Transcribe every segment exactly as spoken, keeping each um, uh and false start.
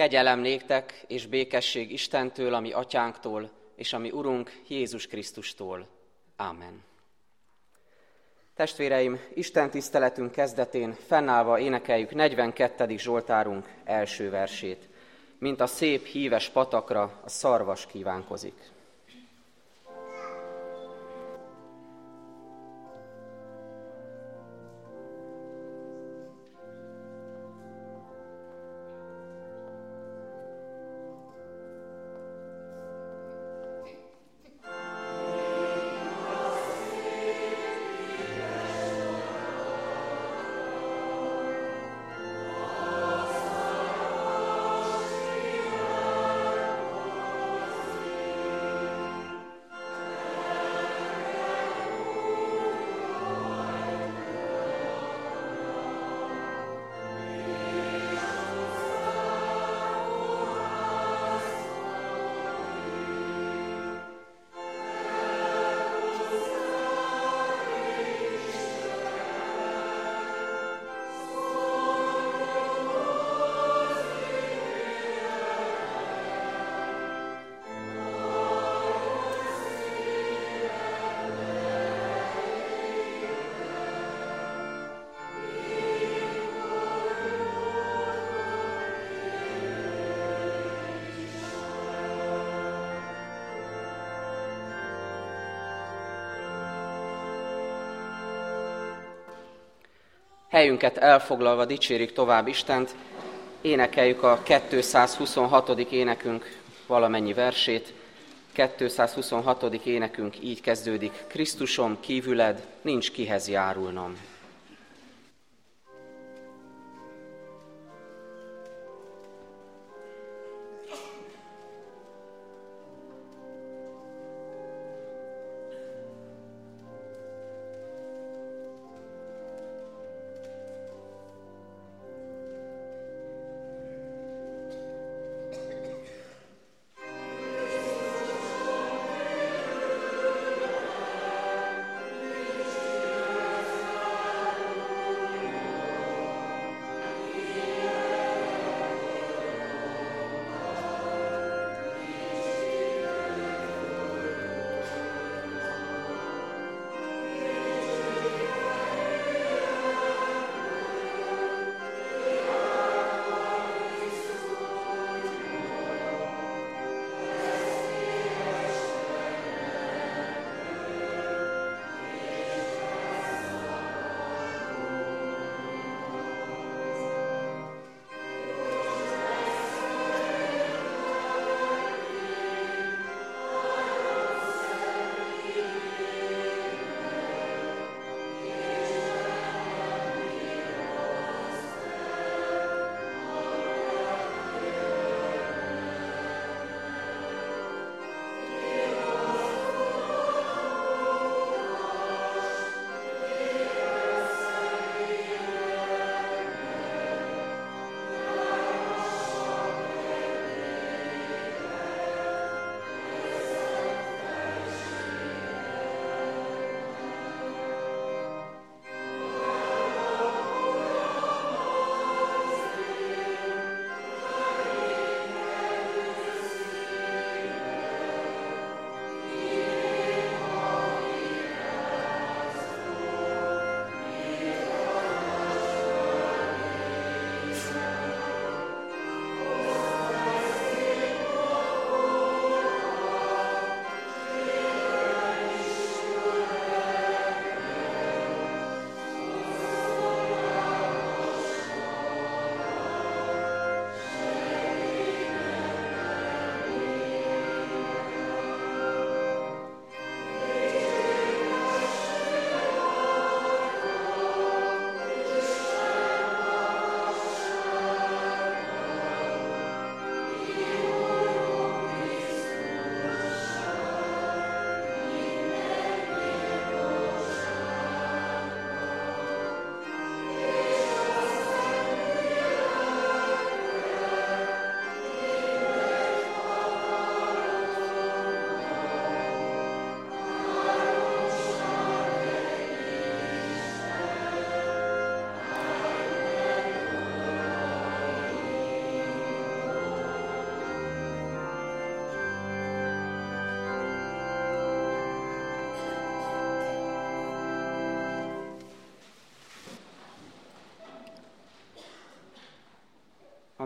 Kegyelem néktek és békesség Istentől, ami atyánktól, és ami Urunk Jézus Krisztustól. Ámen. Testvéreim, Isten tiszteletünk kezdetén fennállva énekeljük negyvenkettedik Zsoltárunk első versét. Mint a szép híves patakra a szarvas kívánkozik. Helyünket elfoglalva dicsérjük tovább Istent, énekeljük a kétszázhuszonhatodik énekünk valamennyi versét. kétszázhuszonhatodik énekünk így kezdődik: Krisztusom, kívüled nincs kihez járulnom. Amen.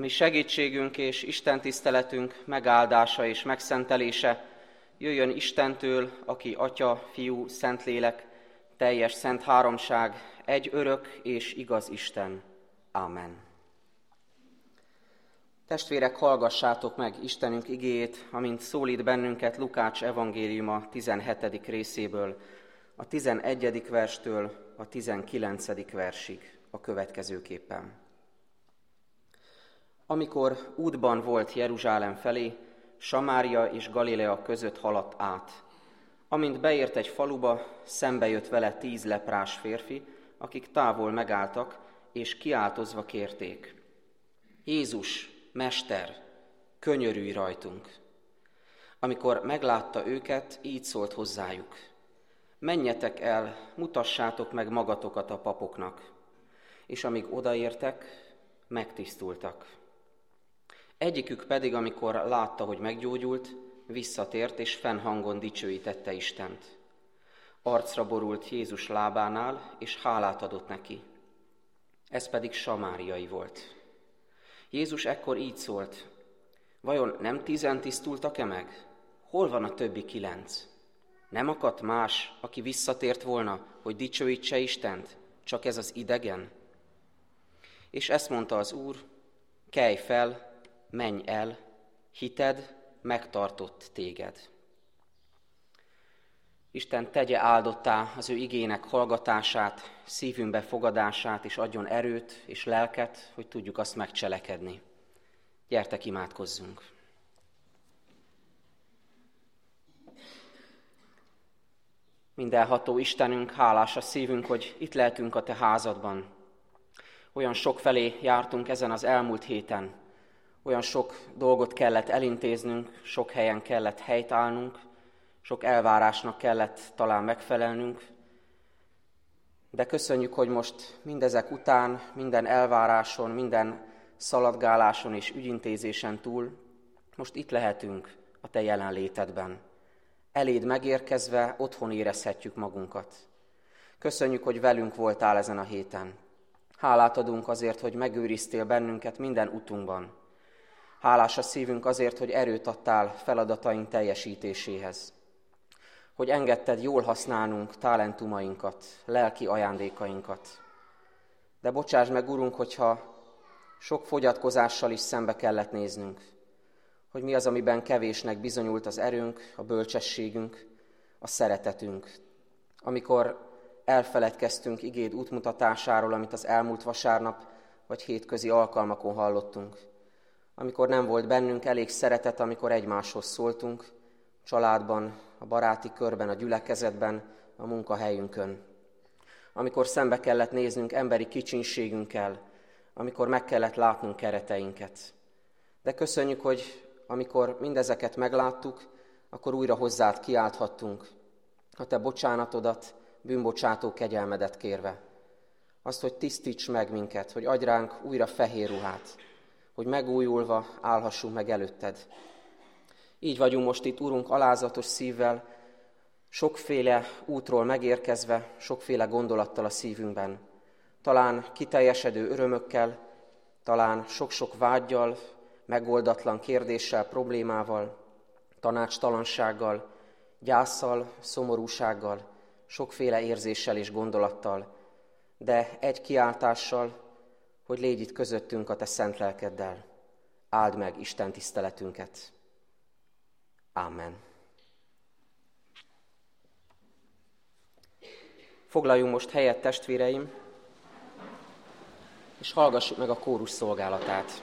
ami segítségünk és Isten tiszteletünk megáldása és megszentelése jöjjön Istentől, aki Atya, Fiú, Szentlélek, teljes szent háromság, egy örök és igaz Isten. Ámen. Testvérek, hallgassátok meg Istenünk igéjét, amint szólít bennünket Lukács evangéliuma tizenhetedik részéből, a tizenegyedik verstől a tizenkilencedik versig a következőképpen. Amikor útban volt Jeruzsálem felé, Samária és Galilea között haladt át. Amint beért egy faluba, szembe jött vele tíz leprás férfi, akik távol megálltak, és kiáltozva kérték: Jézus, Mester, könyörülj rajtunk! Amikor meglátta őket, így szólt hozzájuk: Menjetek el, mutassátok meg magatokat a papoknak. És amíg odaértek, megtisztultak. Egyikük pedig, amikor látta, hogy meggyógyult, visszatért, és fennhangon dicsőítette Istent. Arcra borult Jézus lábánál, és hálát adott neki. Ez pedig samáriai volt. Jézus ekkor így szólt: Vajon nem tízen tisztultak-e meg? Hol van a többi kilenc? Nem akadt más, aki visszatért volna, hogy dicsőítse Istent, csak ez az idegen? És ezt mondta az Úr: Kelj fel, menj el, hited megtartott téged. Isten tegye áldottá az ő igének hallgatását, szívünkbe fogadását, és adjon erőt és lelket, hogy tudjuk azt megcselekedni. Gyertek, imádkozzunk! Mindenható Istenünk, hálás a szívünk, hogy itt lehetünk a Te házadban. Olyan sok felé jártunk ezen az elmúlt héten. Olyan sok dolgot kellett elintéznünk, sok helyen kellett helyt állnunk, sok elvárásnak kellett talán megfelelnünk. De köszönjük, hogy most mindezek után, minden elváráson, minden szaladgáláson és ügyintézésen túl, most itt lehetünk a Te jelenlétedben. Eléd megérkezve otthon érezhetjük magunkat. Köszönjük, hogy velünk voltál ezen a héten. Hálát adunk azért, hogy megőriztél bennünket minden utunkban. Hálás a szívünk azért, hogy erőt adtál feladataink teljesítéséhez. Hogy engedted jól használnunk talentumainkat, lelki ajándékainkat. De bocsáss meg, Urunk, hogyha sok fogyatkozással is szembe kellett néznünk. Hogy mi az, amiben kevésnek bizonyult az erőnk, a bölcsességünk, a szeretetünk. Amikor elfeledkeztünk igéd útmutatásáról, amit az elmúlt vasárnap vagy hétközi alkalmakon hallottunk. Amikor nem volt bennünk elég szeretet, amikor egymáshoz szóltunk, családban, a baráti körben, a gyülekezetben, a munkahelyünkön. Amikor szembe kellett néznünk emberi kicsinségünkkel, amikor meg kellett látnunk kereteinket. De köszönjük, hogy amikor mindezeket megláttuk, akkor újra hozzád kiálthattunk a Te bocsánatodat, bűnbocsátó kegyelmedet kérve. Azt, hogy tisztíts meg minket, hogy adj ránk újra fehér ruhát, hogy megújulva állhassunk meg előtted. Így vagyunk most itt, Urunk, alázatos szívvel, sokféle útról megérkezve, sokféle gondolattal a szívünkben. Talán kiteljesedő örömökkel, talán sok-sok vággyal, megoldatlan kérdéssel, problémával, tanácstalansággal, gyásszal, szomorúsággal, sokféle érzéssel és gondolattal, de egy kiáltással, hogy légy itt közöttünk a Te szent lelkeddel. Áld meg Isten tiszteletünket. Ámen. Foglaljunk most helyet, testvéreim, és hallgassuk meg a kórus szolgálatát.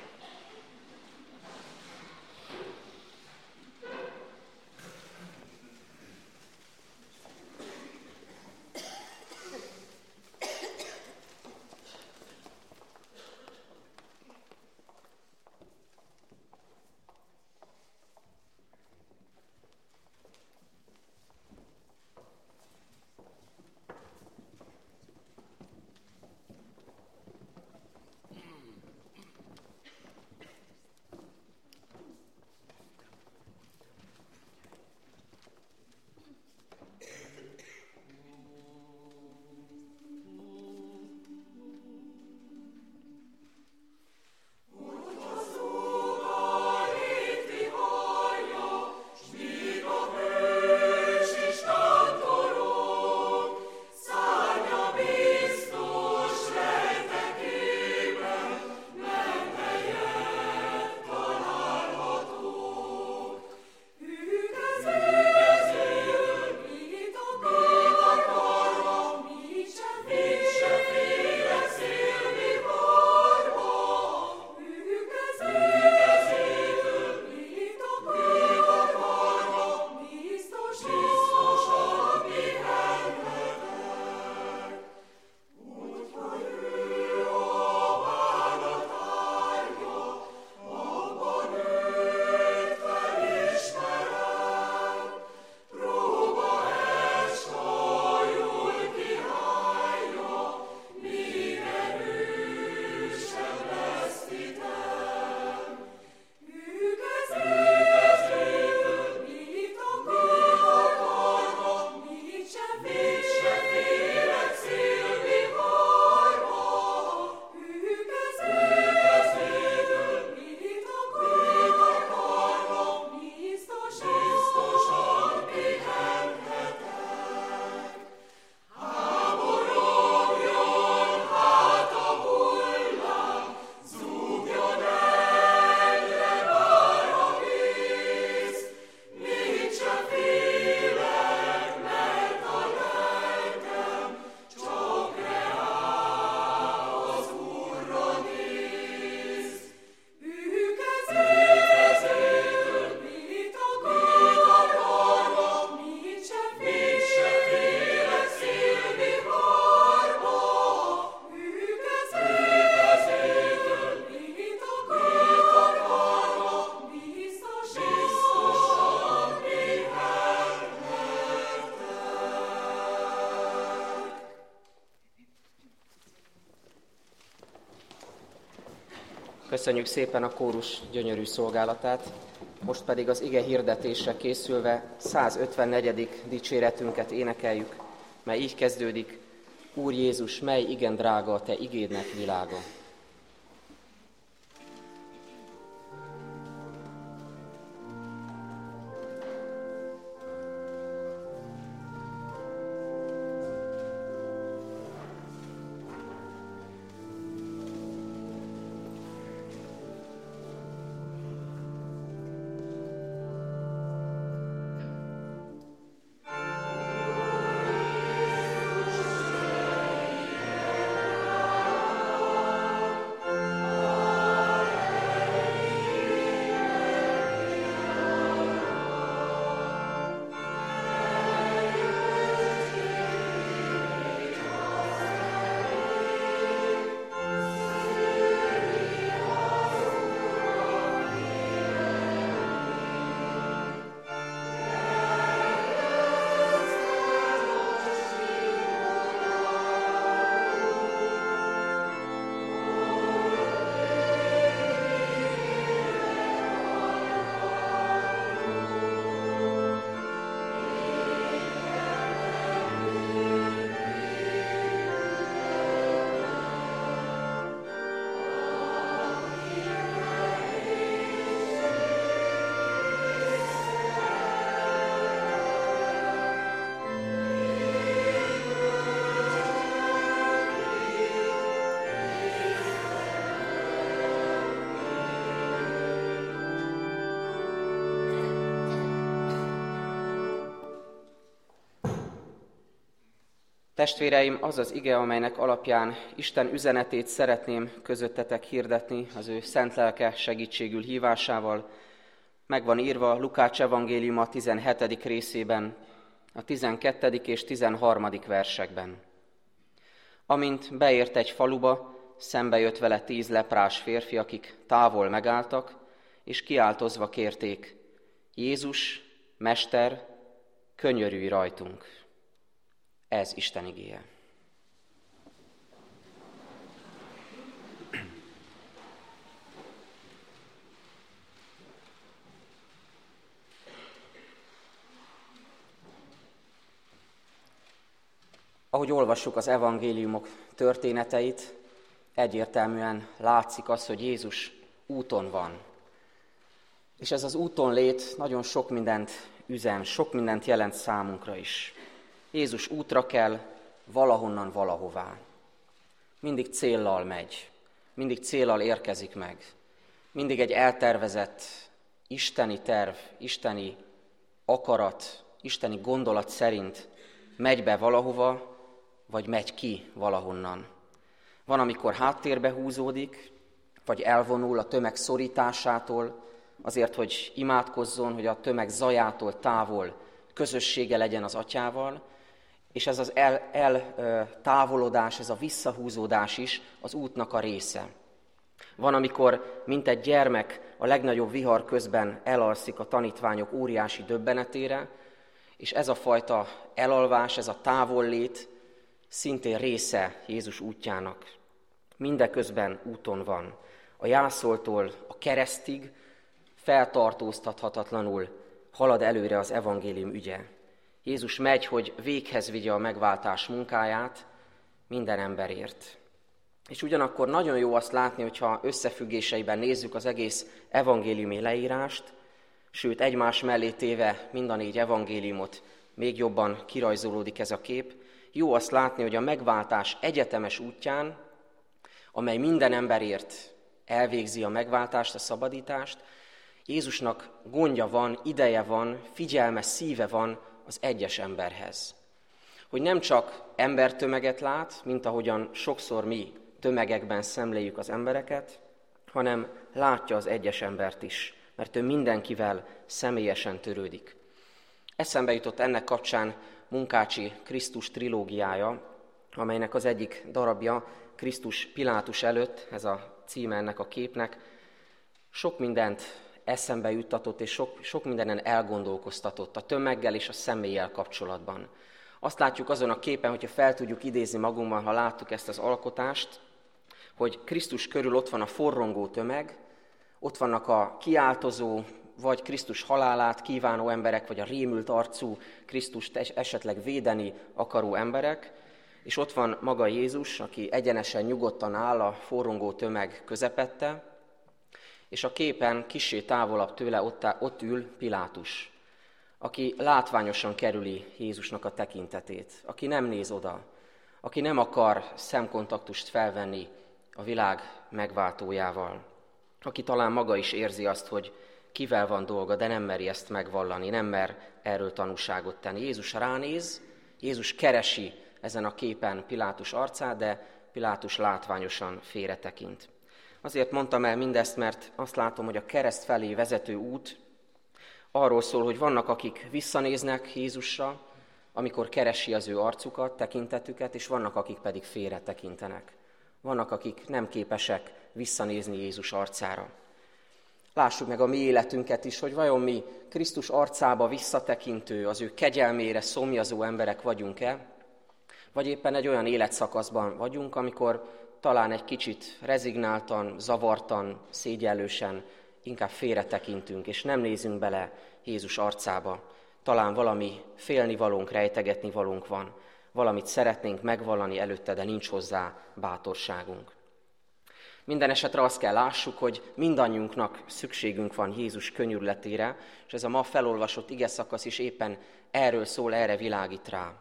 Köszönjük szépen a kórus gyönyörű szolgálatát, most pedig az ige hirdetésre készülve százötvennegyedik dicséretünket énekeljük, mely így kezdődik: Úr Jézus, mely igen drága a Te igédnek világa. Testvéreim, az az ige, amelynek alapján Isten üzenetét szeretném közöttetek hirdetni az ő szent lelke segítségül hívásával, meg van írva Lukács evangéliuma tizenhetedik részében, a tizenkettedik és tizenharmadik versekben. Amint beért egy faluba, szembe jött vele tíz leprás férfi, akik távol megálltak, és kiáltozva kérték: Jézus, Mester, könyörülj rajtunk! Ez Isten igéje. Ahogy olvassuk az evangéliumok történeteit, egyértelműen látszik az, hogy Jézus úton van. És ez az úton lét nagyon sok mindent üzen, sok mindent jelent számunkra is. Jézus útra kell, valahonnan valahová. Mindig céllal megy, mindig céllal érkezik meg. Mindig egy eltervezett isteni terv, isteni akarat, isteni gondolat szerint megy be valahova, vagy megy ki valahonnan. Van, amikor háttérbe húzódik, vagy elvonul a tömeg szorításától, azért, hogy imádkozzon, hogy a tömeg zajától távol közössége legyen az Atyával, és ez az eltávolodás, el, ez a visszahúzódás is az útnak a része. Van, amikor, mint egy gyermek, a legnagyobb vihar közben elalszik a tanítványok óriási döbbenetére, és ez a fajta elalvás, ez a távollét szintén része Jézus útjának. Mindeközben úton van. A jászoltól a keresztig feltartóztathatatlanul halad előre az evangélium ügye. Jézus megy, hogy véghez vigye a megváltás munkáját minden emberért. És ugyanakkor nagyon jó azt látni, hogyha összefüggéseiben nézzük az egész evangéliumi leírást, sőt egymás mellé téve mind a négy evangéliumot még jobban kirajzolódik ez a kép. Jó azt látni, hogy a megváltás egyetemes útján, amely minden emberért elvégzi a megváltást, a szabadítást, Jézusnak gondja van, ideje van, figyelme, szíve van az egyes emberhez. Hogy nem csak embertömeget lát, mint ahogyan sokszor mi tömegekben szemléljük az embereket, hanem látja az egyes embert is, mert ő mindenkivel személyesen törődik. Eszembe jutott ennek kapcsán Munkácsi Krisztus trilógiája, amelynek az egyik darabja Krisztus Pilátus előtt, ez a címe ennek a képnek, sok mindent eszembe juttatott, és sok, sok mindenen elgondolkoztatott a tömeggel és a személlyel kapcsolatban. Azt látjuk azon a képen, hogyha fel tudjuk idézni magunkban, ha láttuk ezt az alkotást, hogy Krisztus körül ott van a forrongó tömeg, ott vannak a kiáltozó, vagy Krisztus halálát kívánó emberek, vagy a rémült arcú Krisztust esetleg védeni akaró emberek, és ott van maga Jézus, aki egyenesen, nyugodtan áll a forrongó tömeg közepette, és a képen kissé távolabb tőle ott, ott ül Pilátus, aki látványosan kerüli Jézusnak a tekintetét, aki nem néz oda, aki nem akar szemkontaktust felvenni a világ megváltójával, aki talán maga is érzi azt, hogy kivel van dolga, de nem meri ezt megvallani, nem mer erről tanúságot tenni. Jézus ránéz, Jézus keresi ezen a képen Pilátus arcát, de Pilátus látványosan félretekint. Azért mondtam el mindezt, mert azt látom, hogy a kereszt felé vezető út arról szól, hogy vannak, akik visszanéznek Jézusra, amikor keresi az ő arcukat, tekintetüket, és vannak, akik pedig félre tekintenek. Vannak, akik nem képesek visszanézni Jézus arcára. Lássuk meg a mi életünket is, hogy vajon mi Krisztus arcába visszatekintő, az ő kegyelmére szomjazó emberek vagyunk-e, vagy éppen egy olyan életszakaszban vagyunk, amikor talán egy kicsit rezignáltan, zavartan, szégyellősen inkább félretekintünk, és nem nézünk bele Jézus arcába. Talán valami félnivalónk, rejtegetnivalónk van, valamit szeretnénk megvallani előtte, de nincs hozzá bátorságunk. Minden esetre azt kell lássuk, hogy mindannyiunknak szükségünk van Jézus könyörületére, és ez a ma felolvasott igeszakasz is éppen erről szól, erre világít rá.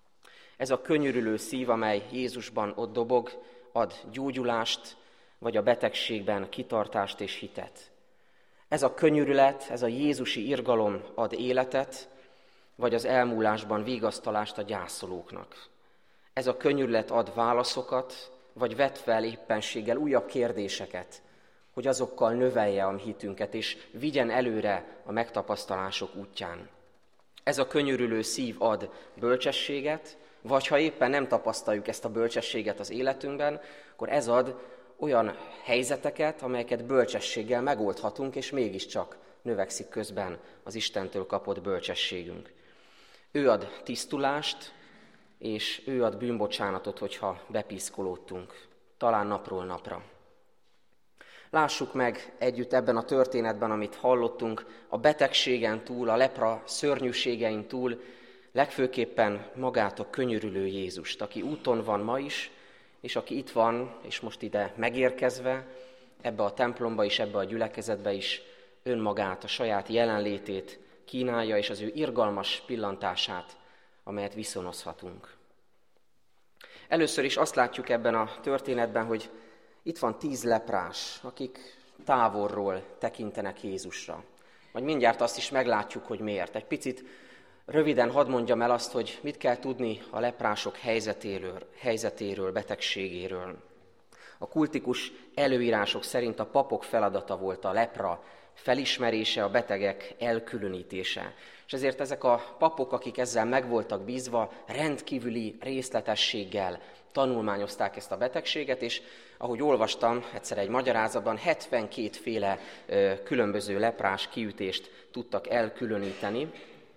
Ez a könyörülő szív, amely Jézusban ott dobog, ad gyógyulást, vagy a betegségben kitartást és hitet. Ez a könyörület, ez a jézusi irgalom ad életet, vagy az elmúlásban vigasztalást a gyászolóknak. Ez a könyörület ad válaszokat, vagy vet fel éppenséggel újabb kérdéseket, hogy azokkal növelje a hitünket, és vigyen előre a megtapasztalások útján. Ez a könyörülő szív ad bölcsességet, vagy ha éppen nem tapasztaljuk ezt a bölcsességet az életünkben, akkor ez ad olyan helyzeteket, amelyeket bölcsességgel megoldhatunk, és mégiscsak növekszik közben az Istentől kapott bölcsességünk. Ő ad tisztulást, és ő ad bűnbocsánatot, hogyha bepiszkolódtunk, talán napról napra. Lássuk meg együtt ebben a történetben, amit hallottunk, a betegségen túl, a lepra szörnyűségein túl, legfőképpen magát a könyörülő Jézust, aki úton van ma is, és aki itt van, és most ide megérkezve, ebbe a templomba is, ebbe a gyülekezetbe is önmagát, a saját jelenlétét kínálja, és az ő irgalmas pillantását, amelyet viszonozhatunk. Először is azt látjuk ebben a történetben, hogy itt van tíz leprás, akik távolról tekintenek Jézusra. Vagy mindjárt azt is meglátjuk, hogy miért. Egy picit röviden hadd mondjam el azt, hogy mit kell tudni a leprások helyzetéről, helyzetéről, betegségéről. A kultikus előírások szerint a papok feladata volt a lepra felismerése, a betegek elkülönítése. És ezért ezek a papok, akik ezzel meg voltak bízva, rendkívüli részletességgel tanulmányozták ezt a betegséget, és ahogy olvastam egyszer egy magyarázatban, hetvenkét féle ö, különböző leprás kiütést tudtak elkülöníteni,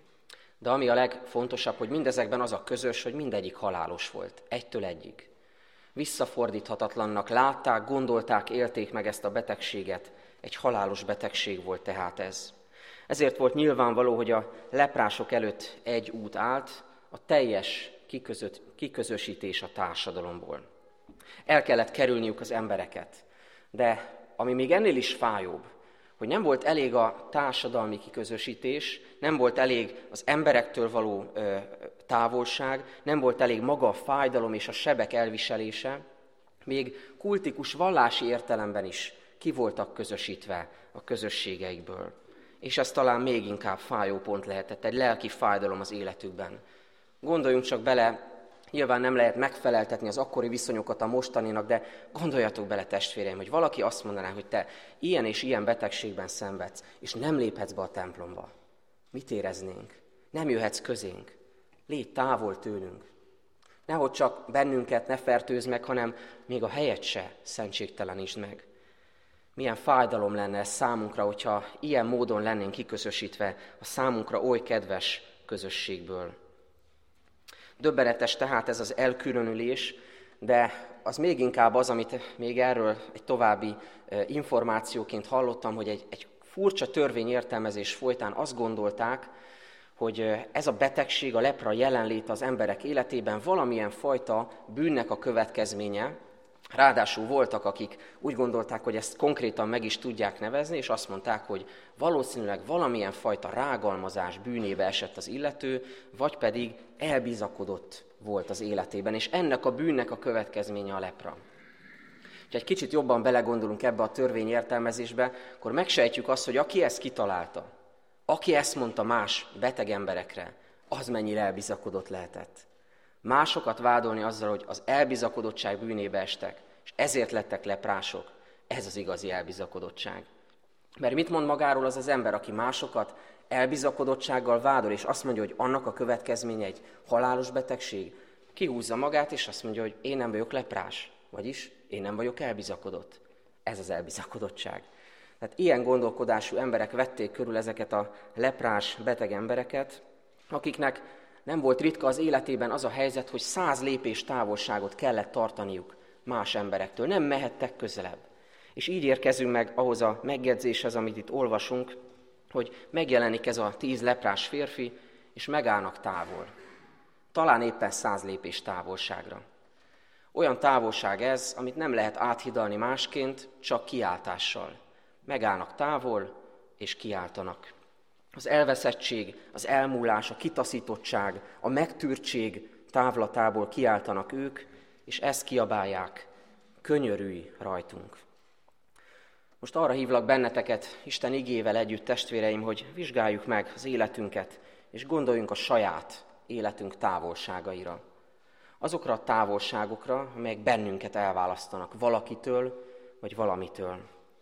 de ami a legfontosabb, hogy mindezekben az a közös, hogy mindegyik halálos volt, egytől egyig. Visszafordíthatatlannak látták, gondolták, élték meg ezt a betegséget. Egy halálos betegség volt tehát ez. Ezért volt nyilvánvaló, hogy a leprások előtt egy út állt, a teljes kiközött, kiközösítés a társadalomból. El kellett kerülniük az embereket. De ami még ennél is fájóbb, hogy nem volt elég a társadalmi kiközösítés, nem volt elég az emberektől való ö, távolság, nem volt elég maga a fájdalom és a sebek elviselése, még kultikus vallási értelemben is ki voltak közösítve a közösségeikből. És ez talán még inkább fájó pont lehetett, egy lelki fájdalom az életükben. Gondoljunk csak bele, nyilván nem lehet megfeleltetni az akkori viszonyokat a mostaninak, de gondoljatok bele, testvéreim, hogy valaki azt mondaná, hogy te ilyen és ilyen betegségben szenvedsz, és nem léphetsz be a templomba. Mit éreznénk? Nem jöhetsz közénk. Légy távol tőlünk. Nehogy csak bennünket ne fertőzz meg, hanem még a helyet se szentségtelenítsd meg. Milyen fájdalom lenne ez számunkra, hogyha ilyen módon lennénk kiközösítve a számunkra oly kedves közösségből. Döbbenetes tehát ez az elkülönülés, de az még inkább az, amit még erről egy további információként hallottam, hogy egy, egy furcsa törvényértelmezés folytán azt gondolták, hogy ez a betegség, a lepra jelenléte az emberek életében valamilyen fajta bűnnek a következménye. Ráadásul voltak, akik úgy gondolták, hogy ezt konkrétan meg is tudják nevezni, és azt mondták, hogy valószínűleg valamilyen fajta rágalmazás bűnébe esett az illető, vagy pedig elbizakodott volt az életében, és ennek a bűnnek a következménye a lepra. Ha egy kicsit jobban belegondolunk ebbe a törvényértelmezésbe, akkor megsejtjük azt, hogy aki ezt kitalálta, aki ezt mondta más beteg emberekre, az mennyire elbizakodott lehetett. Másokat vádolni azzal, hogy az elbizakodottság bűnébe estek, és ezért lettek leprások, ez az igazi elbizakodottság. Mert mit mond magáról az az ember, aki másokat elbizakodottsággal vádol, és azt mondja, hogy annak a következménye egy halálos betegség? Kihúzza magát, és azt mondja, hogy én nem vagyok leprás, vagyis én nem vagyok elbizakodott. Ez az elbizakodottság. Tehát ilyen gondolkodású emberek vették körül ezeket a leprás, beteg embereket, akiknek nem volt ritka az életében az a helyzet, hogy száz lépés távolságot kellett tartaniuk más emberektől. Nem mehettek közelebb. És így érkezünk meg ahhoz a megjegyzéshez, amit itt olvasunk, hogy megjelenik ez a tíz leprás férfi, és megállnak távol. Talán éppen száz lépés távolságra. Olyan távolság ez, amit nem lehet áthidalni másként, csak kiáltással. Megállnak távol, és kiáltanak. Az elveszettség, az elmúlás, a kitaszítottság, a megtűrtség távlatából kiáltanak ők, és ezt kiabálják, könyörülj rajtunk. Most arra hívlak benneteket, Isten igével együtt, testvéreim, hogy vizsgáljuk meg az életünket, és gondoljunk a saját életünk távolságaira. Azokra a távolságokra, amelyek bennünket elválasztanak valakitől, vagy valamitől.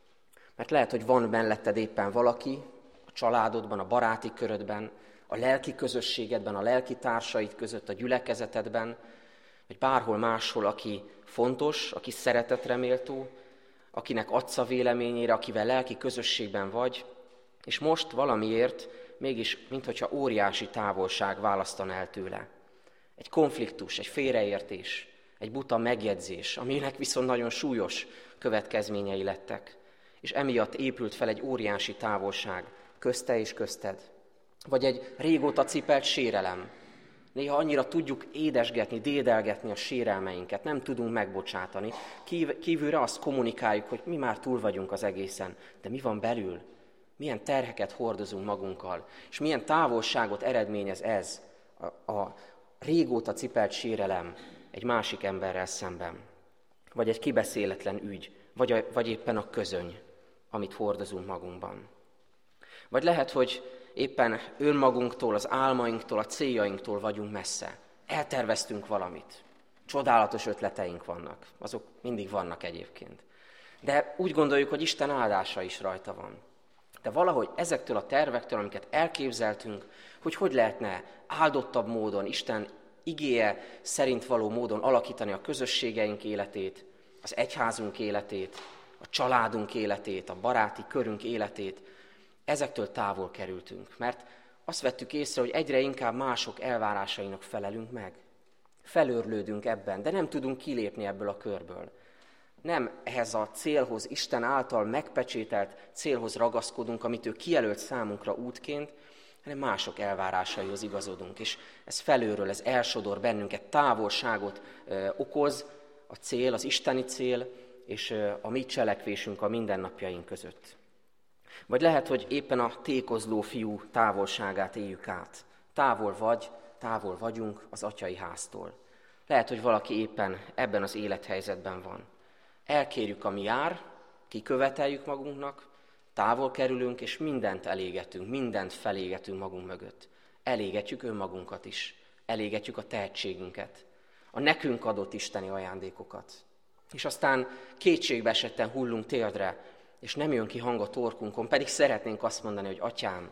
Mert lehet, hogy van melletted éppen valaki, a családodban, a baráti körödben, a lelki közösségedben, a lelki társaid között, a gyülekezetedben, vagy bárhol máshol, aki fontos, aki szeretetre méltó, akinek adsz a véleményére, akivel lelki közösségben vagy, és most valamiért mégis, minthogyha óriási távolság választan el tőle. Egy konfliktus, egy félreértés, egy buta megjegyzés, aminek viszont nagyon súlyos következményei lettek. És emiatt épült fel egy óriási távolság közte és közted. Vagy egy régóta cipelt sérelem. Néha annyira tudjuk édesgetni, dédelgetni a sérelmeinket, nem tudunk megbocsátani. Kívülre azt kommunikáljuk, hogy mi már túl vagyunk az egészen, de mi van belül? Milyen terheket hordozunk magunkkal, és milyen távolságot eredményez ez, a, a régóta cipelt sérelem egy másik emberrel szemben. Vagy egy kibeszéletlen ügy, vagy, a, vagy éppen a közöny, amit hordozunk magunkban. Vagy lehet, hogy éppen önmagunktól, az álmainktól, a céljainktól vagyunk messze. Elterveztünk valamit. Csodálatos ötleteink vannak. Azok mindig vannak egyébként. De úgy gondoljuk, hogy Isten áldása is rajta van. De valahogy ezektől a tervektől, amiket elképzeltünk, hogy hogy lehetne áldottabb módon, Isten igéje szerint való módon alakítani a közösségeink életét, az egyházunk életét, a családunk életét, a baráti körünk életét, ezektől távol kerültünk, mert azt vettük észre, hogy egyre inkább mások elvárásainak felelünk meg. Felőrlődünk ebben, de nem tudunk kilépni ebből a körből. Nem ehhez a célhoz, Isten által megpecsételt célhoz ragaszkodunk, amit ő kijelölt számunkra útként, hanem mások elvárásaihoz igazodunk. És ez felőről, ez elsodor bennünket, távolságot ö, okoz a cél, az isteni cél, és ö, a mi cselekvésünk a mindennapjaink között. Vagy lehet, hogy éppen a tékozló fiú távolságát éljük át. Távol vagy, távol vagyunk az atyai háztól. Lehet, hogy valaki éppen ebben az élethelyzetben van. Elkérjük, ami jár, kiköveteljük magunknak, távol kerülünk, és mindent elégetünk, mindent felégetünk magunk mögött. Elégetjük önmagunkat is, elégetjük a tehetségünket, a nekünk adott isteni ajándékokat. És aztán kétségbe esetten hullunk térdre, és nem jön ki hang a torkunkon, pedig szeretnénk azt mondani, hogy atyám,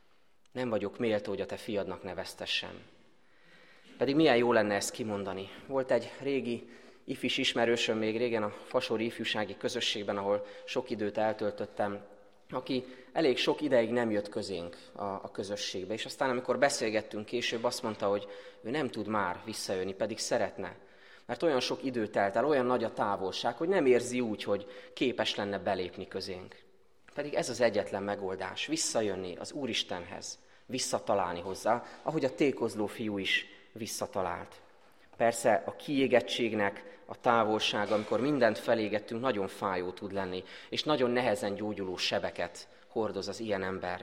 nem vagyok méltó, hogy a te fiadnak neveztessem. Pedig milyen jó lenne ezt kimondani. Volt egy régi ifis ismerősöm még régen a fasori ifjúsági közösségben, ahol sok időt eltöltöttem, aki elég sok ideig nem jött közénk a, a közösségbe, és aztán amikor beszélgettünk később, azt mondta, hogy ő nem tud már visszajönni, pedig szeretne. Mert olyan sok idő telt el, olyan nagy a távolság, hogy nem érzi úgy, hogy képes lenne belépni közénk. Pedig ez az egyetlen megoldás, visszajönni az Úristenhez, visszatalálni hozzá, ahogy a tékozló fiú is visszatalált. Persze a kiégettségnek a távolság, amikor mindent felégettünk, nagyon fájó tud lenni, és nagyon nehezen gyógyuló sebeket hordoz az ilyen ember.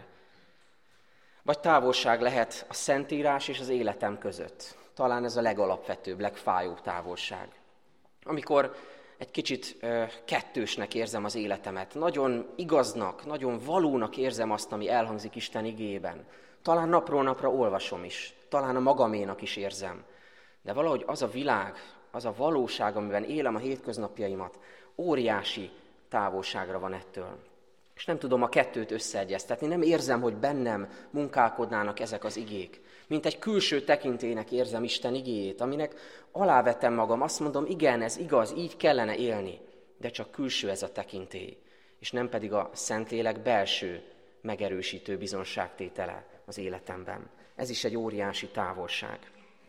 Vagy távolság lehet a Szentírás és az életem között. Talán ez a legalapvetőbb, legfájóbb távolság. Amikor egy kicsit ö, kettősnek érzem az életemet, nagyon igaznak, nagyon valónak érzem azt, ami elhangzik Isten igéjében. Talán napról napra olvasom is, talán a magaménak is érzem. De valahogy az a világ, az a valóság, amiben élem a hétköznapjaimat, óriási távolságra van ettől. És nem tudom a kettőt összeegyeztetni, nem érzem, hogy bennem munkálkodnának ezek az igék. Mint egy külső tekintélynek érzem Isten igéjét, aminek alávetem magam, azt mondom, igen, ez igaz, így kellene élni, de csak külső ez a tekintély, és nem pedig a Szentlélek belső, megerősítő bizonságtétele az életemben. Ez is egy óriási távolság.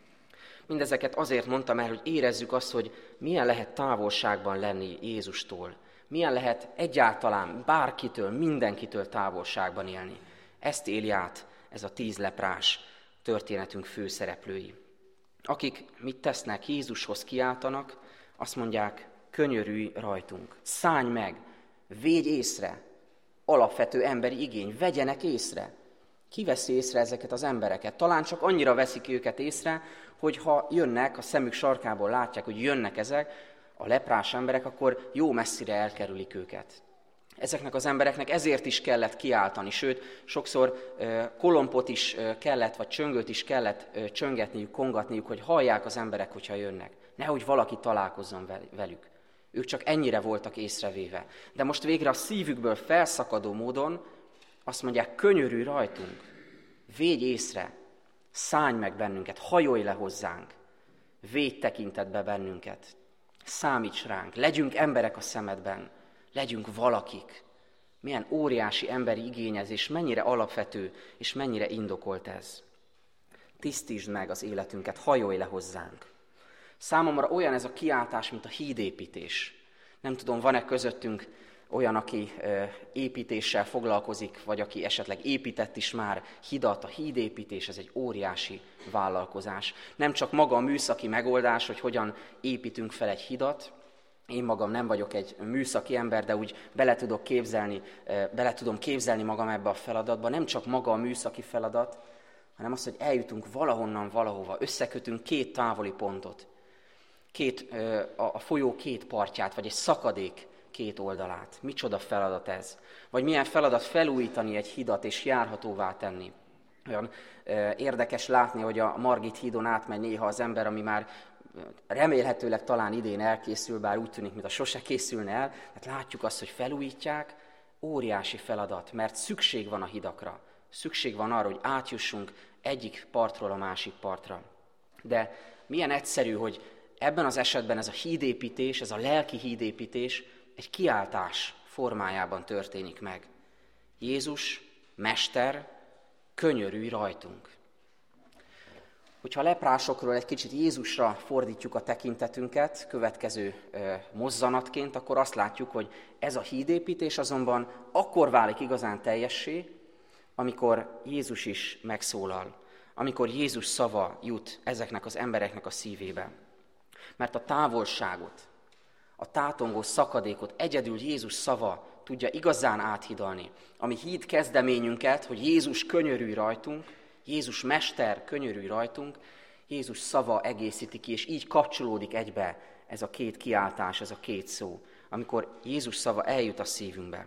Mindezeket azért mondtam el, hogy érezzük azt, hogy milyen lehet távolságban lenni Jézustól, milyen lehet egyáltalán bárkitől, mindenkitől távolságban élni. Ezt éli át ez a tíz leprás történetünk főszereplői. Akik mit tesznek, Jézushoz kiáltanak, azt mondják, könyörülj rajtunk, szállj meg, védj észre, alapvető emberi igény, vegyenek észre. Ki veszi észre ezeket az embereket? Talán csak annyira veszik őket észre, hogy ha jönnek, a szemük sarkából látják, hogy jönnek ezek, a leprás emberek, akkor jó messzire elkerülik őket. Ezeknek az embereknek ezért is kellett kiáltani, sőt, sokszor kolompot is kellett, vagy csöngöt is kellett csöngetniük, kongatniuk, hogy hallják az emberek, hogyha jönnek. Nehogy valaki találkozzon velük. Ők csak ennyire voltak észrevéve. De most végre a szívükből felszakadó módon azt mondják, könyörülj rajtunk, védj észre, szállj meg bennünket, hajolj le hozzánk, védj tekintetbe bennünket, számíts ránk, legyünk emberek a szemedben, legyünk valakik. Milyen óriási emberi igényezés, mennyire alapvető és mennyire indokolt ez. Tisztítsd meg az életünket, hajolj le hozzánk. Számomra olyan ez a kiáltás, mint a hídépítés. Nem tudom, van-e közöttünk olyan, aki építéssel foglalkozik, vagy aki esetleg épített is már hidat. A hídépítés, ez egy óriási vállalkozás. Nem csak maga a műszaki megoldás, hogy hogyan építünk fel egy hidat. Én magam nem vagyok egy műszaki ember, de úgy bele tudok képzelni, bele tudom képzelni magam ebbe a feladatba. Nem csak maga a műszaki feladat, hanem az, hogy eljutunk valahonnan valahova, összekötünk két távoli pontot. Két, a folyó két partját, vagy egy szakadék két oldalát. Micsoda feladat ez? Vagy milyen feladat felújítani egy hidat és járhatóvá tenni? Olyan érdekes látni, hogy a Margit hídon átmegy néha az ember, ami már remélhetőleg talán idén elkészül, bár úgy tűnik, mintha sose készülne el. Hát látjuk azt, hogy felújítják, óriási feladat, mert szükség van a hidakra. Szükség van arra, hogy átjussunk egyik partról a másik partra. De milyen egyszerű, hogy ebben az esetben ez a hídépítés, ez a lelki hídépítés egy kiáltás formájában történik meg. Jézus, Mester, könyörülj rajtunk. Hogyha a leprásokról egy kicsit Jézusra fordítjuk a tekintetünket, következő ö, mozzanatként, akkor azt látjuk, hogy ez a hídépítés azonban akkor válik igazán teljessé, amikor Jézus is megszólal, amikor Jézus szava jut ezeknek az embereknek a szívébe. Mert a távolságot, a tátongó szakadékot egyedül Jézus szava tudja igazán áthidalni. Ami híd kezdeményünket, hogy Jézus könyörülj rajtunk, Jézus Mester könyörülj rajtunk, Jézus szava egészíti ki, és így kapcsolódik egybe ez a két kiáltás, ez a két szó, amikor Jézus szava eljut a szívünkbe.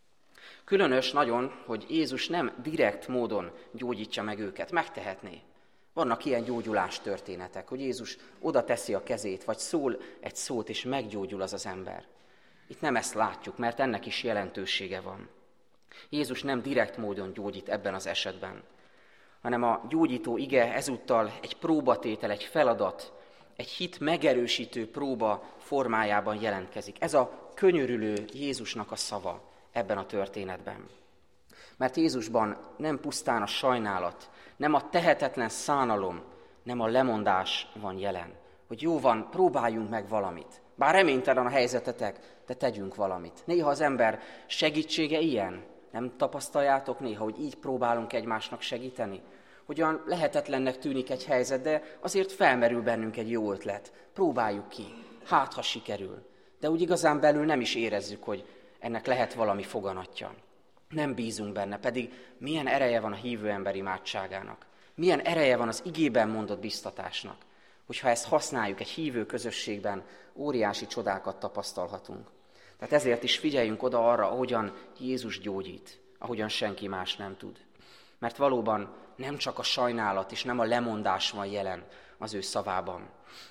Különös nagyon, hogy Jézus nem direkt módon gyógyítja meg őket, megtehetné. Vannak ilyen gyógyulás történetek, hogy Jézus oda teszi a kezét, vagy szól egy szót, és meggyógyul az az ember. Itt nem ezt látjuk, mert ennek is jelentősége van. Jézus nem direkt módon gyógyít ebben az esetben, hanem a gyógyító ige ezúttal egy próbatétel, egy feladat, egy hit megerősítő próba formájában jelentkezik. Ez a könyörülő Jézusnak a szava ebben a történetben. Mert Jézusban nem pusztán a sajnálat, nem a tehetetlen szánalom, nem a lemondás van jelen, hogy jó van, próbáljunk meg valamit. Bár reménytelen a helyzetetek, de tegyünk valamit. Néha az ember segítsége ilyen. Nem tapasztaljátok néha, hogy így próbálunk egymásnak segíteni? Hogyan lehetetlennek tűnik egy helyzet, de azért felmerül bennünk egy jó ötlet. Próbáljuk ki, hát ha sikerül. De úgy igazán belül nem is érezzük, hogy ennek lehet valami foganatja. Nem bízunk benne, pedig milyen ereje van a hívő ember imádságának. Milyen ereje van az igében mondott biztatásnak. Hogyha ezt használjuk egy hívő közösségben, óriási csodákat tapasztalhatunk. Tehát ezért is figyeljünk oda arra, ahogyan Jézus gyógyít, ahogyan senki más nem tud. Mert valóban nem csak a sajnálat és nem a lemondás van jelen az ő szavában,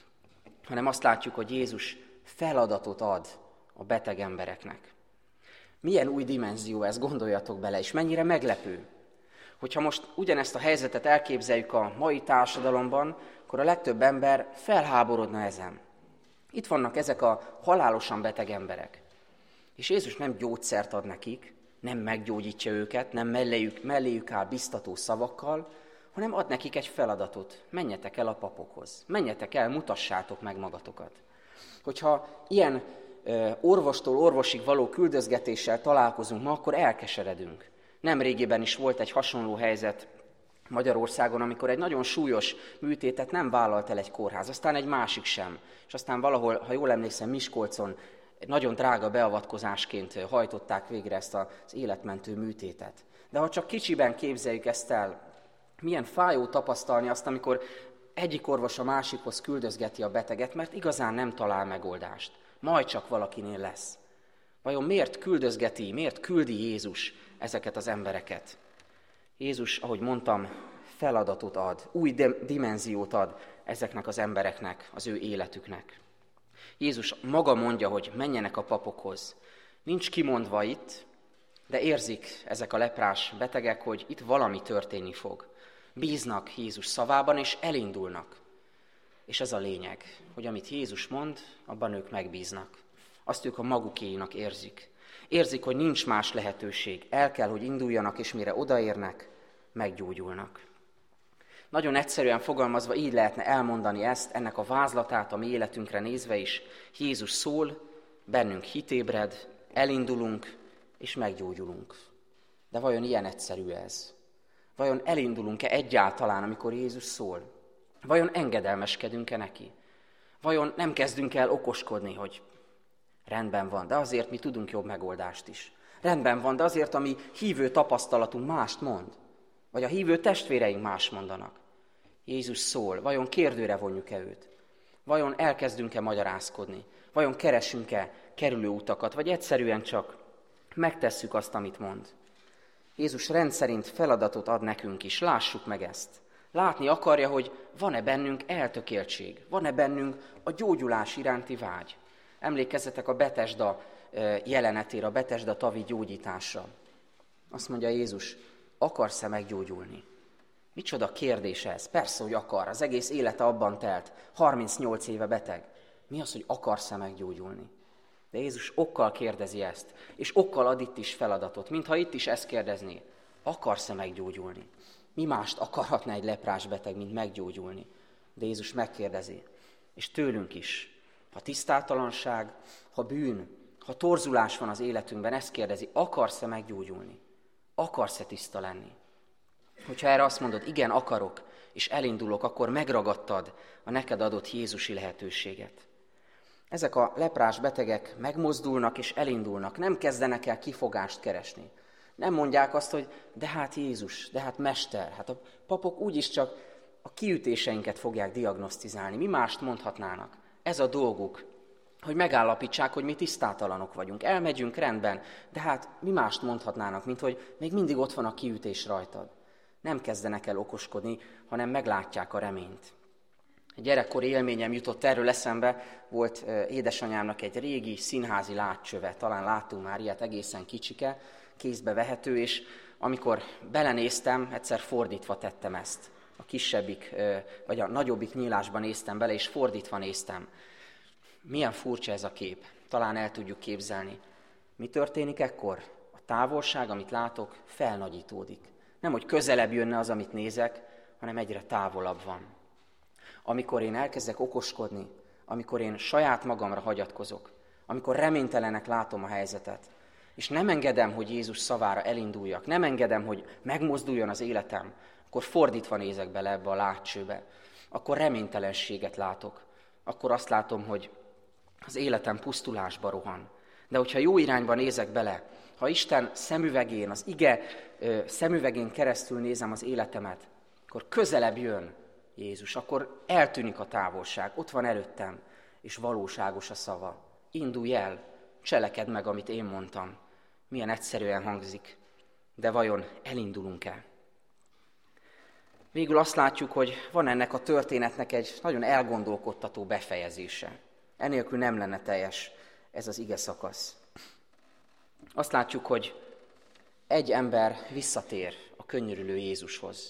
hanem azt látjuk, hogy Jézus feladatot ad a beteg embereknek. Milyen új dimenzió ez, gondoljatok bele, és mennyire meglepő. Hogyha most ugyanezt a helyzetet elképzeljük a mai társadalomban, akkor a legtöbb ember felháborodna ezen. Itt vannak ezek a halálosan beteg emberek. És Jézus nem gyógyszert ad nekik, nem meggyógyítja őket, nem melléjük, melléjük áll biztató szavakkal, hanem ad nekik egy feladatot. Menjetek el a papokhoz, menjetek el, mutassátok meg magatokat. Hogyha ilyen orvostól orvosig való küldözgetéssel találkozunk ma, akkor elkeseredünk. Nemrégiben is volt egy hasonló helyzet Magyarországon, amikor egy nagyon súlyos műtétet nem vállalt el egy kórház, aztán egy másik sem. És aztán valahol, ha jól emlékszem, Miskolcon egy nagyon drága beavatkozásként hajtották végre ezt az életmentő műtétet. De ha csak kicsiben képzeljük ezt el, milyen fájó tapasztalni azt, amikor egyik orvos a másikhoz küldözgeti a beteget, mert igazán nem talál megoldást. Majd csak valakinél lesz. Vajon miért küldözgeti, miért küldi Jézus ezeket az embereket? Jézus, ahogy mondtam, feladatot ad, új dimenziót ad ezeknek az embereknek, az ő életüknek. Jézus maga mondja, hogy menjenek a papokhoz. Nincs kimondva itt, de érzik ezek a leprás betegek, hogy itt valami történni fog. Bíznak Jézus szavában, és elindulnak. És ez a lényeg, hogy amit Jézus mond, abban ők megbíznak. Azt ők a magukéinak érzik. Érzik, hogy nincs más lehetőség. El kell, hogy induljanak, és mire odaérnek, meggyógyulnak. Nagyon egyszerűen fogalmazva így lehetne elmondani ezt, ennek a vázlatát a mi életünkre nézve is. Jézus szól, bennünk hitébred, elindulunk, és meggyógyulunk. De vajon ilyen egyszerű ez? Vajon elindulunk-e egyáltalán, amikor Jézus szól? Vajon engedelmeskedünk-e neki? Vajon nem kezdünk el okoskodni, hogy rendben van, de azért mi tudunk jobb megoldást is. Rendben van, de azért a mi hívő tapasztalatunk mást mond. Vagy a hívő testvéreink más mondanak. Jézus szól, vajon kérdőre vonjuk-e őt? Vajon elkezdünk-e magyarázkodni? Vajon keresünk-e kerülő utakat? Vagy egyszerűen csak megtesszük azt, amit mond? Jézus rendszerint feladatot ad nekünk is, lássuk meg ezt. Látni akarja, hogy van-e bennünk eltökéltség, van-e bennünk a gyógyulás iránti vágy. Emlékezzetek a Betesda jelenetére, a Betesda tavi gyógyításra. Azt mondja Jézus, akarsz-e meggyógyulni? Micsoda kérdés ez? Persze, hogy akar. Az egész élete abban telt. harmincnyolc éve beteg. Mi az, hogy akarsz-e meggyógyulni? De Jézus okkal kérdezi ezt, és okkal ad itt is feladatot, mintha itt is ezt kérdezné. Akarsz-e meggyógyulni? Mi mást akarhatna egy leprás beteg, mint meggyógyulni? De Jézus megkérdezi. És tőlünk is. Ha tisztátalanság, ha bűn, ha torzulás van az életünkben, ezt kérdezi. Akarsz-e meggyógyulni? Akarsz-e tiszta lenni? Hogyha erre azt mondod, igen, akarok, és elindulok, akkor megragadtad a neked adott Jézusi lehetőséget. Ezek a leprás betegek megmozdulnak és elindulnak, nem kezdenek el kifogást keresni. Nem mondják azt, hogy de hát Jézus, de hát Mester, hát a papok úgyis csak a kiütéseinket fogják diagnosztizálni. Mi mást mondhatnának? Ez a dolguk, hogy megállapítsák, hogy mi tisztátalanok vagyunk. Elmegyünk rendben, de hát mi mást mondhatnának, mint hogy még mindig ott van a kiütés rajtad. Nem kezdenek el okoskodni, hanem meglátják a reményt. Egy gyerekkori élményem jutott erről eszembe, volt édesanyámnak egy régi színházi látcsöve, talán láttunk már ilyet, egészen kicsike, kézbe vehető, és amikor belenéztem, egyszer fordítva tettem ezt. A kisebbik, vagy a nagyobbik nyílásban néztem bele, és fordítva néztem. Milyen furcsa ez a kép, talán el tudjuk képzelni. Mi történik ekkor? A távolság, amit látok, felnagyítódik. Nem, hogy közelebb jönne az, amit nézek, hanem egyre távolabb van. amikor én elkezdek okoskodni, amikor én saját magamra hagyatkozok, amikor reménytelenek látom a helyzetet, és nem engedem, hogy Jézus szavára elinduljak, nem engedem, hogy megmozduljon az életem, akkor fordítva nézek bele ebbe a látcsőbe, akkor reménytelenséget látok, akkor azt látom, hogy az életem pusztulásba rohan. De hogyha jó irányba nézek bele, ha Isten szemüvegén, az ige ö, szemüvegén keresztül nézem az életemet, akkor közelebb jön Jézus, akkor eltűnik a távolság, ott van előttem, és valóságos a szava. Indulj el, cselekedd meg, amit én mondtam. Milyen egyszerűen hangzik, de vajon elindulunk-e? Végül azt látjuk, hogy van ennek a történetnek egy nagyon elgondolkodtató befejezése. Enélkül nem lenne teljes ez az ige szakasz. Azt látjuk, hogy egy ember visszatér a könyörülő Jézushoz.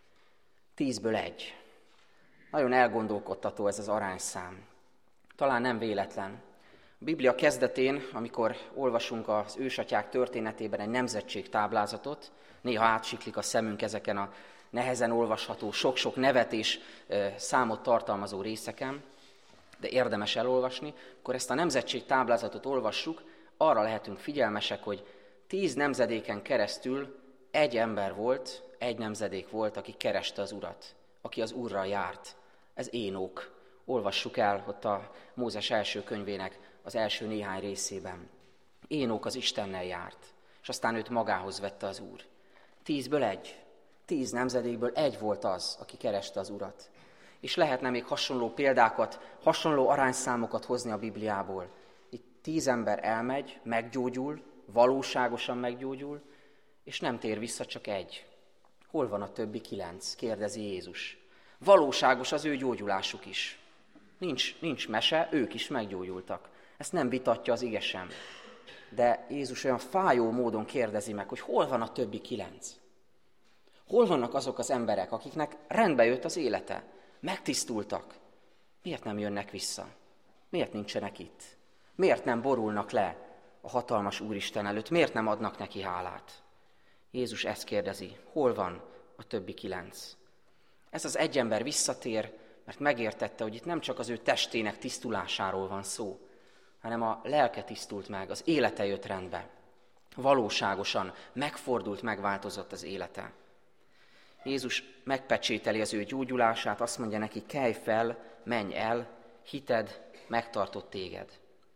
Tízből egy. Nagyon elgondolkodtató ez az arányszám. Talán nem véletlen. A Biblia kezdetén, amikor olvasunk az ősatyák történetében egy nemzetségtáblázatot, néha átsiklik a szemünk ezeken a nehezen olvasható, sok-sok nevet és számot tartalmazó részeken, de érdemes elolvasni, akkor ezt a nemzetségtáblázatot olvassuk, arra lehetünk figyelmesek, hogy tíz nemzedéken keresztül egy ember volt, egy nemzedék volt, aki kereste az Urat, aki az Úrral járt. Ez Énok. Olvassuk el ott a Mózes első könyvének az első néhány részében. Énok az Istennel járt, és aztán őt magához vette az Úr. Tízből egy, tíz nemzedékből egy volt az, aki kereste az Urat. És lehetne még hasonló példákat, hasonló arányszámokat hozni a Bibliából. Itt tíz ember elmegy, meggyógyul, valóságosan meggyógyul, és nem tér vissza csak egy. Hol van a többi kilenc? Kérdezi Jézus. Valóságos az ő gyógyulásuk is. Nincs, nincs mese, ők is meggyógyultak. Ezt nem vitatja az ige sem. De Jézus olyan fájó módon kérdezi meg, hogy hol van a többi kilenc? Hol vannak azok az emberek, akiknek rendbe jött az élete? Megtisztultak. Miért nem jönnek vissza? Miért nincsenek itt? Miért nem borulnak le a hatalmas Úristen előtt? Miért nem adnak neki hálát? Jézus ezt kérdezi, hol van a többi kilenc? Ez az egy ember visszatér, mert megértette, hogy itt nem csak az ő testének tisztulásáról van szó, hanem a lelke tisztult meg, az élete jött rendbe. Valóságosan megfordult, megváltozott az élete. Jézus megpecsételi az ő gyógyulását, azt mondja neki, kelj fel, menj el, hited megtartott téged.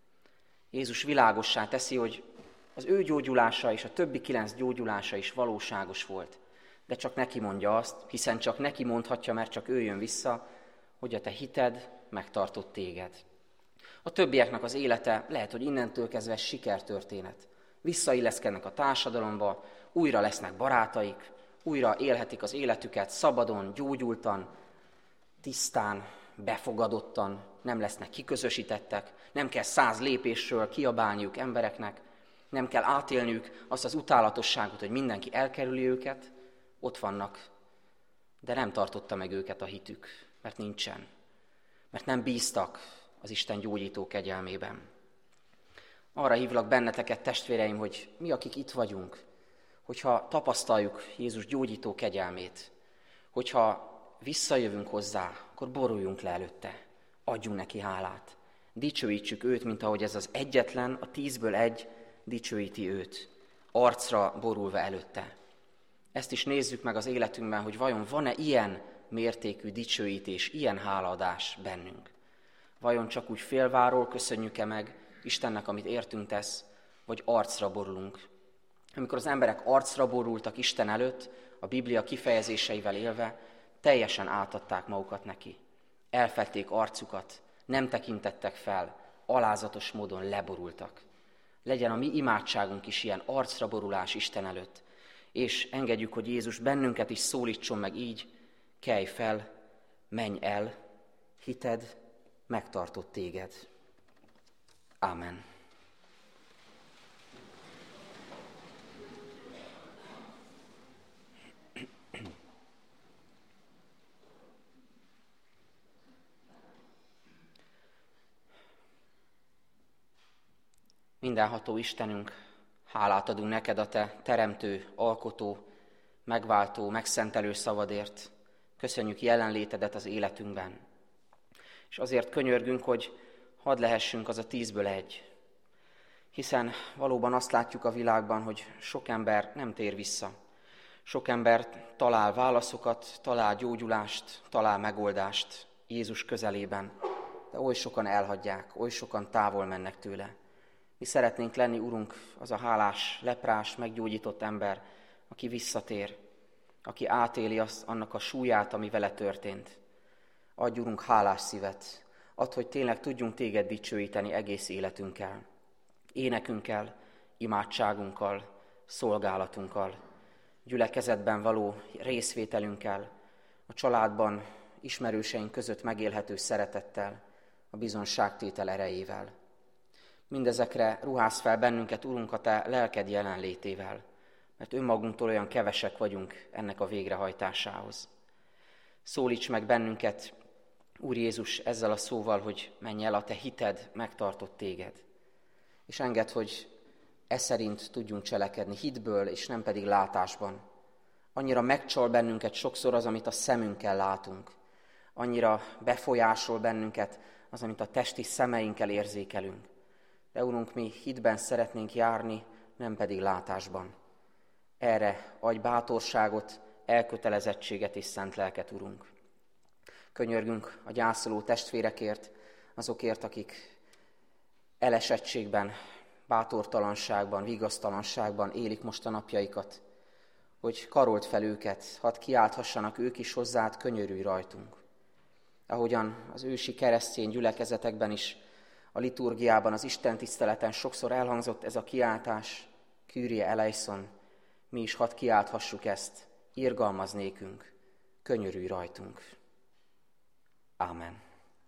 Jézus világossá teszi, hogy az ő gyógyulása és a többi kilenc gyógyulása is valóságos volt. De csak neki mondja azt, hiszen csak neki mondhatja, mert csak ő jön vissza, hogy a te hited megtartott téged. A többieknek az élete lehet, hogy innentől kezdve sikertörténet. Visszailleszkednek a társadalomba, újra lesznek barátaik, újra élhetik az életüket szabadon, gyógyultan, tisztán, befogadottan, nem lesznek kiközösítettek, nem kell száz lépésről kiabálniuk embereknek, nem kell átélniük azt az utálatosságot, hogy mindenki elkerüli őket, ott vannak, de nem tartotta meg őket a hitük, mert nincsen, mert nem bíztak az Isten gyógyító kegyelmében. Arra hívlak benneteket, testvéreim, hogy mi, akik itt vagyunk, hogyha tapasztaljuk Jézus gyógyító kegyelmét, hogyha visszajövünk hozzá, akkor boruljunk le előtte, adjunk neki hálát. Dicsőítsük őt, mint ahogy ez az egyetlen, a tízből egy dicsőíti őt, arcra borulva előtte. Ezt is nézzük meg az életünkben, hogy vajon van-e ilyen mértékű dicsőítés, ilyen hálaadás bennünk. Vajon csak úgy félváról köszönjük-e meg Istennek, amit értünk tesz, vagy arcra borulunk. Amikor az emberek arcra borultak Isten előtt, a Biblia kifejezéseivel élve, teljesen átadták magukat neki. Elfedték arcukat, nem tekintettek fel, alázatos módon leborultak. Legyen a mi imádságunk is ilyen arcra borulás Isten előtt, és engedjük, hogy Jézus bennünket is szólítson meg így, kelj fel, menj el, hited megtartott téged. Ámen. Mindenható Istenünk, hálát adunk neked a te teremtő, alkotó, megváltó, megszentelő szavadért. Köszönjük jelenlétedet az életünkben. És azért könyörgünk, hogy hadd lehessünk az a tízből egy. Hiszen valóban azt látjuk a világban, hogy sok ember nem tér vissza. Sok ember talál válaszokat, talál gyógyulást, talál megoldást Jézus közelében. De oly sokan elhagyják, oly sokan távol mennek tőle. Mi szeretnénk lenni, Urunk, az a hálás, leprás, meggyógyított ember, aki visszatér, aki átéli azt, annak a súlyát, ami vele történt. Adj, Urunk, hálás szívet. Add, hogy tényleg tudjunk téged dicsőíteni egész életünkkel. Énekünkkel, imádságunkkal, szolgálatunkkal, gyülekezetben való részvételünkkel, a családban ismerőseink között megélhető szeretettel, a bizonságtétel erejével. Mindezekre ruházz fel bennünket, Urunk, a Te lelked jelenlétével, mert önmagunktól olyan kevesek vagyunk ennek a végrehajtásához. Szólíts meg bennünket, Úr Jézus, ezzel a szóval, hogy menj el, a Te hited megtartott téged. És engedd, hogy e szerint tudjunk cselekedni, hitből és nem pedig látásban. Annyira megcsal bennünket sokszor az, amit a szemünkkel látunk. Annyira befolyásol bennünket az, amit a testi szemeinkkel érzékelünk. De Urunk, mi hitben szeretnénk járni, nem pedig látásban. Erre adj bátorságot, elkötelezettséget és szent lelket, Urunk. Könyörgünk a gyászoló testvérekért, azokért, akik elesettségben, bátortalanságban, vigasztalanságban élik most a napjaikat, hogy karold fel őket, hadd kiálthassanak ők is hozzád, könyörülj rajtunk. Ahogyan az ősi keresztény gyülekezetekben is, a liturgiában, az istentiszteleten sokszor elhangzott ez a kiáltás, Kyrie eleison, mi is hadd kiálthassuk ezt, irgalmaz nékünk, könyörülj rajtunk. Ámen.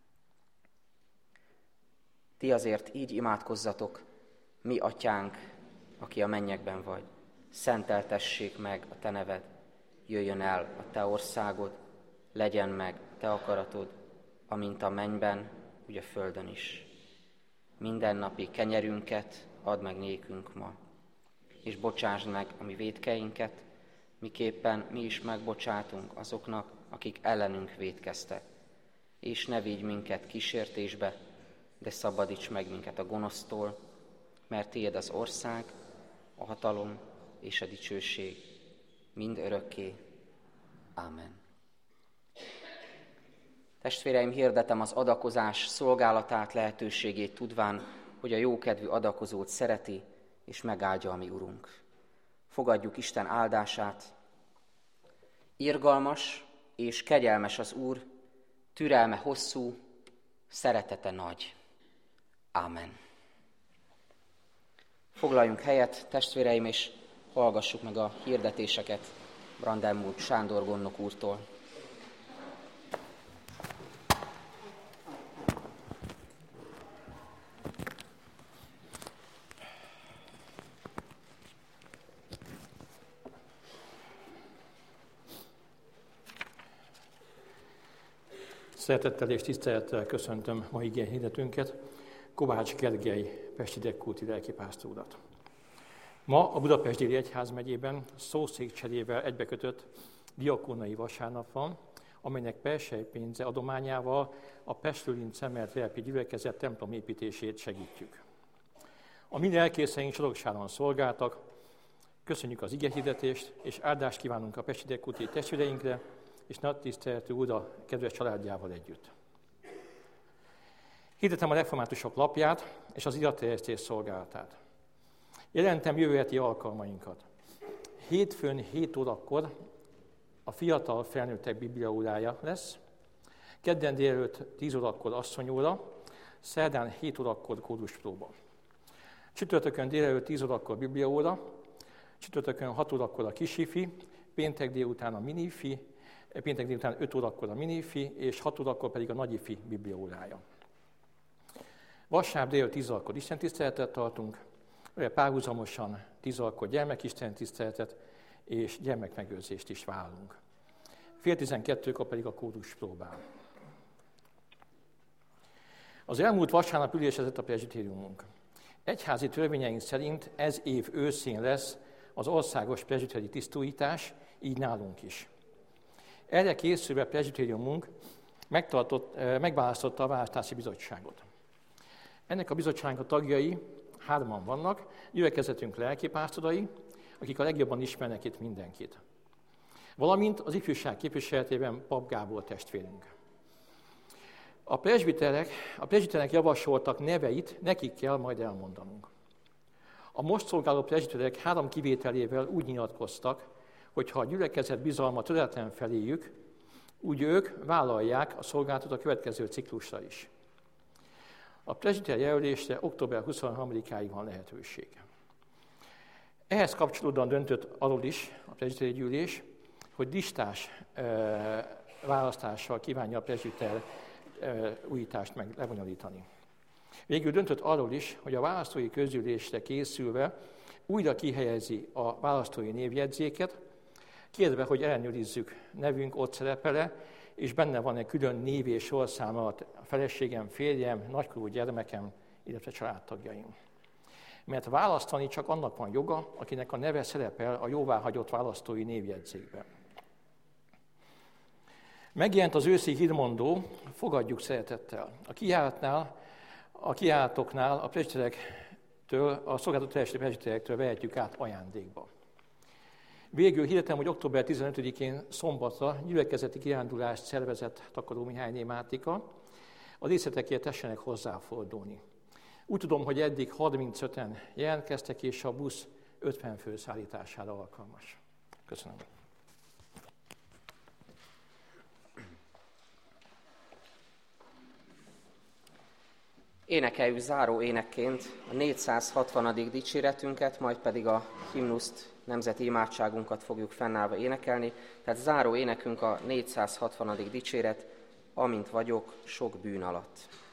Ti azért így imádkozzatok, mi atyánk, aki a mennyekben vagy, szenteltessék meg a te neved, jöjjön el a te országod, legyen meg a te akaratod, amint a mennyben, úgy a földön is. Mindennapi kenyerünket add meg nékünk ma, és bocsásd meg a mi vétkeinket, miképpen mi is megbocsátunk azoknak, akik ellenünk vétkeztek. És ne vigy minket kísértésbe, de szabadíts meg minket a gonosztól, mert tiéd az ország, a hatalom és a dicsőség mind örökké. Ámen. Testvéreim, hirdetem az adakozás szolgálatát, lehetőségét tudván, hogy a jókedvű adakozót szereti és megáldja a mi Urunk. Fogadjuk Isten áldását. Irgalmas és kegyelmes az Úr, türelme hosszú, szeretete nagy. Ámen. Foglaljunk helyet, testvéreim, és hallgassuk meg a hirdetéseket Brandenburg Sándor gondnok úrtól. Szeretettel és tisztelettel köszöntöm mai igén hirdetőnket, Kovács Gergely pesti Dekkúti lelkipásztor urat. Ma a Budapest Déli Egyházmegyében szószékcserével egybekötött diakónai vasárnap van, amelynek perselypénze adományával a Pest-Lőrinc Szemelt Lelki Gyülekezet templom építését segítjük. A mi lelkészeink Soroksáron szolgáltak, köszönjük az igehirdetést, és áldást kívánunk a pesti Dekkúti testvéreinkre, és nagy tiszteletű Uda kedves családjával együtt. Hirdetem a reformátusok lapját és az iratterjesztés szolgálatát. Jelentem jövő heti alkalmainkat. Hétfőn hét órakor a fiatal felnőttek bibliaórája lesz, kedden délelőtt tíz órakor asszonyóra, szerdán hét órakor kóruspróba. Csütörtökön délelőtt tíz órakor bibliaóra, csütörtökön hat órakor a kisifi, péntek délután a minifi, péntek délután öt órakor a minifi, és hat órakor pedig a nagyifi bibliaórája. Vasárnap délelőtt tíz órakor istentiszteletet tartunk, párhuzamosan tíz órakor gyermekistentiszteletet és gyermekmegőrzést is vállalunk. Fél tizenkettőkor pedig a kórus próbál. Az elmúlt vasárnap ülésezett a presbitériumunk. Egyházi törvényeink szerint ez év őszén lesz az országos presbiteri tisztújítás, így nálunk is. Erre készülve presbitériumunk megtartott, megválasztotta a választási bizottságot. Ennek a bizottságnak a tagjai hárman vannak, gyülekezetünk lelkipásztorai, akik a legjobban ismernek itt mindenkit. Valamint az ifjúság képviseletében Pap Gábor testvérünk. A presbiterek, a presbiterek javasoltak neveit, nekik kell majd elmondanunk. A most szolgáló presbiterek három kivételével úgy nyilatkoztak, hogy ha a gyülekezet bizalma töretlen feléjük, úgy ők vállalják a szolgálatot a következő ciklusra is. A presbiter jelölésre október huszonharmadikáig van lehetőség. Ehhez kapcsolódóan döntött arról is a presbiteri gyűlés, hogy listás e, választással kívánja a presbiter e, újítást meg lebonyolítani. Végül döntött arról is, hogy a választói közgyűlésre készülve újra kihelyezi a választói névjegyzéket, kérve, hogy ellenőrizzük nevünk ott szerepele, és benne van egy külön név és sorszáma a feleségem, férjem, nagykorú gyermekem, illetve családtagjaim. Mert választani csak annak van joga, akinek a neve szerepel a jóváhagyott választói névjegyzékben. Megjelent az őszi hírmondó, fogadjuk szeretettel. A kijáratnál, a kijáratoknál a presbiterektől, a szolgálatot teljesítő presbiterektől vehetjük át ajándékba. Végül hirdetem, hogy október tizenötödikén szombatra gyülekezeti kirándulást szervezett Takaró Mihályné Mátika. A részletekért tessenek hozzáfordulni. Úgy tudom, hogy eddig harmincöten jelentkeztek, és a busz ötven fő szállítására alkalmas. Köszönöm. Énekeljük záró énekként a négyszázhatvanadik dicséretünket, majd pedig a himnuszt, nemzeti imádságunkat fogjuk fennállva énekelni. Tehát záró énekünk a négyszázhatvanadik dicséret, amint vagyok sok bűn alatt.